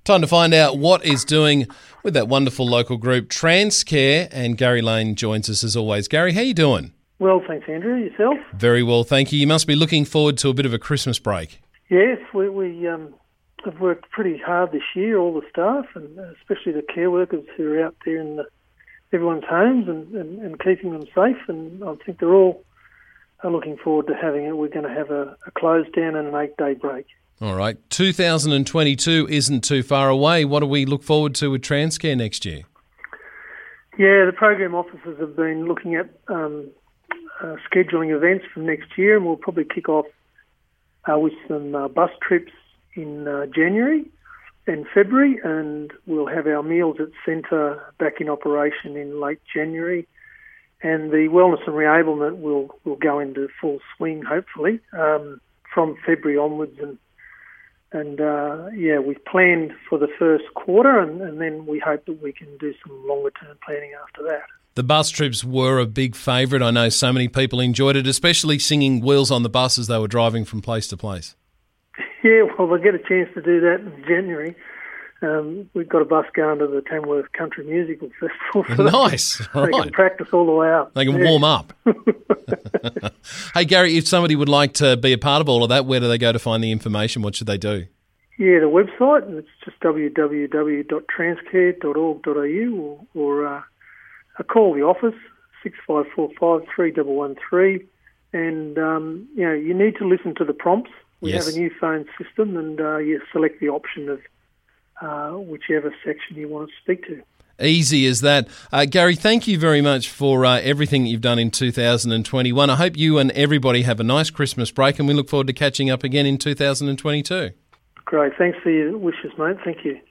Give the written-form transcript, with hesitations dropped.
Time to find out what is doing with that wonderful local group, Transcare, and Gary Lane joins us as always. Gary, how you doing? Well, thanks, Andrew. Yourself? Very well, thank you. You must be looking forward to a bit of a Christmas break. Yes, we have worked pretty hard this year, all the staff, and especially the care workers who are out there in everyone's homes and keeping them safe, and I think they're all looking forward to having it. We're going to have a close down and an 8-day break. All right. 2022 isn't too far away. What do we look forward to with Transcare next year? Yeah, the program officers have been looking at scheduling events for next year, and we'll probably kick off with some bus trips in January and February, and we'll have our Meals at Centre back in operation in late January. And the wellness and reablement will go into full swing, hopefully, from February onwards. And we've planned for the first quarter, and then we hope that we can do some longer-term planning after that. The bus trips were a big favourite. I know so many people enjoyed it, especially singing Wheels on the Bus as they were driving from place to place. Yeah, well, we'll get a chance to do that in January. We've got a bus going to the Tamworth Country Musical Festival. So Nice. They can practice all the way up. They can warm up. Hey, Gary, if somebody would like to be a part of all of that, where do they go to find the information? What should they do? Yeah, the website, and it's just www.transcare.org.au or call the office, 6545 3113. And, you need to listen to the prompts. We have a new phone system, and you select the option of whichever section you want to speak to. Easy as that. Gary, thank you very much for everything that you've done in 2021. I hope you and everybody have a nice Christmas break, and we look forward to catching up again in 2022. Great. Thanks for your wishes, mate. Thank you.